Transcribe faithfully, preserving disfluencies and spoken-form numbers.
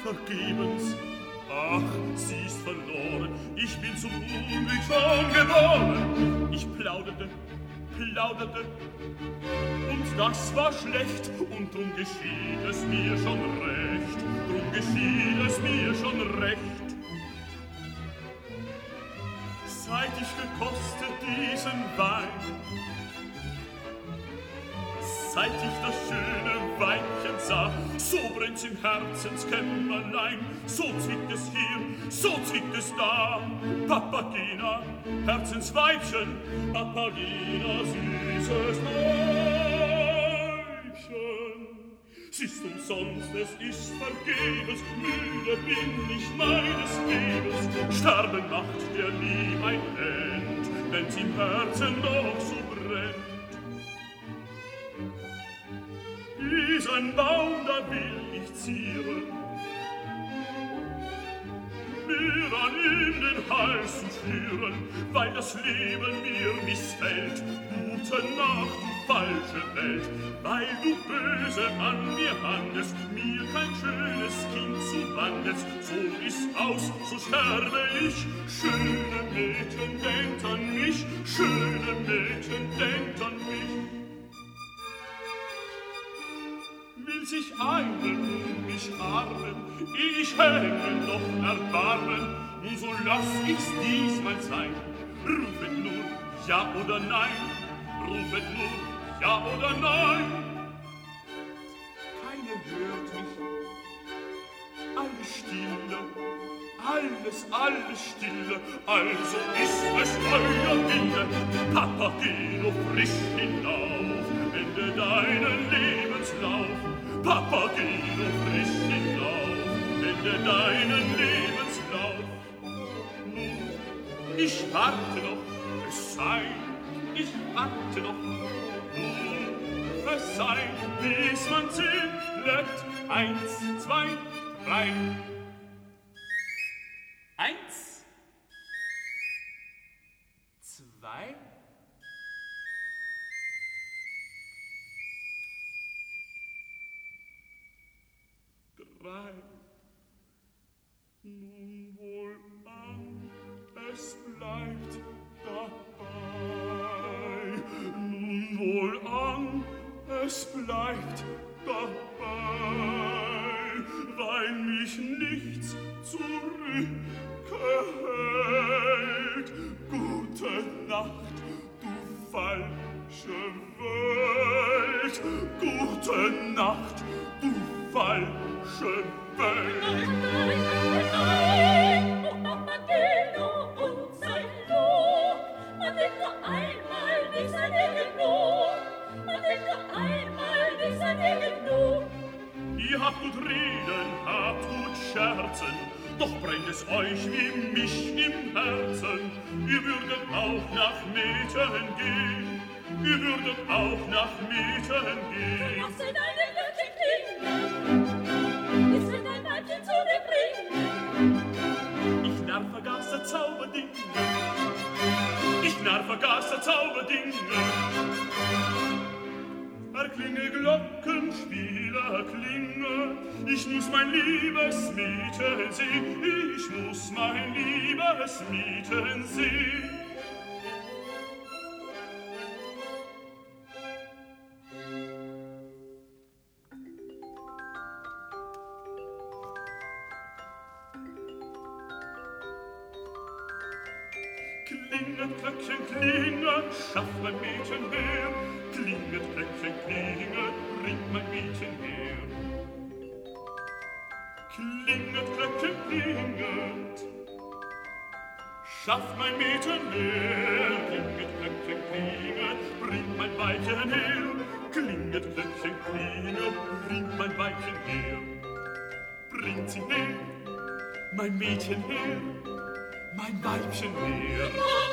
vergebens. Ach, sie ist verloren, ich bin zum Unglück schon geboren. Ich plauderte, plauderte, und das war schlecht, und drum geschieht es mir schon recht, drum geschieht es mir schon recht. Seit ich gekostet diesen Wein, seit ich das schöne Weinchen sah, so brennt's im Herzenskämmerlein, so zwickt es hier, so zwickt es da. Papagena, Herzensweibchen, Papagena, süßes Weibchen. Es ist umsonst, es ist vergebens, müde bin ich meines Lebens. Sterben macht der nie ein End, wenn's im Herzen doch so brennt. Diesen Baum, da will ich zieren, mir an ihm den Hals zu führen, weil das Leben mir missfällt. Gute Nacht, du falsche Welt, weil du böse an mir handelst, mir kein schönes Kind zuwandelst. So ist aus, so sterbe ich. Schöne Mädchen, denkt an mich, schöne Mädchen, denkt an mich. Will sich einen um mich armen, ich hänge noch erbarmen, nun so lass ich's diesmal sein. Rufet nur ja oder nein, rufet nur ja oder nein. Keine hört mich, alles stille, alles, alles stille, also ist es euer Wille. Papageno, frisch hinauf, ende deinen Lebenslauf. Papageno, frisch hinauf, ende deinen Lebenslauf. Nun, ich warte noch, es sei, ich warte noch. Nun, es sei, bis man zählt. Eins, zwei, drei. Eins, zwei, drei. Nun wohl an, es bleibt dabei. Nun wohl an, es bleibt dabei, weil mich nichts zurückhält. Gute Nacht, du falsche Welt. Gute Nacht, du falsche Welt. Nein, nein, nein, nein, o Papageno und sein Lob. Man denkt nur einmal, nicht sei dir genug. Man denkt nur einmal, nicht sei dir genug. Ihr habt gut reden, habt gut scherzen, doch brennt es euch wie mich im Herzen. Ihr würdet auch nach Mädchen gehen, ihr würdet auch nach Mädchen gehen. Lass in deine Glöckchen klingen, jetzt wird dein Weibchen zu dir bringen. Ich narr vergaß der Zauberdinge, ich narr vergaß der Zauberdinge. Erklinge Glockenspiel, erklinge, ich muss mein liebes Mädchen sehen, ich muss mein liebes Mädchen sehen. Klinget, Glöckchen, klinget, schafft mein Mädchen her. Klinget, Glöckchen, klinget, bringt mein Mädchen her. Klinget, Glöckchen, klinget, schafft mein Mädchen her. Klinget, Glöckchen, klinget, bringt mein Weibchen her. Klinget, Glöckchen, klinget, bringt mein Weibchen her. Bringt sie her, mein Mädchen her, mein Weibchen her.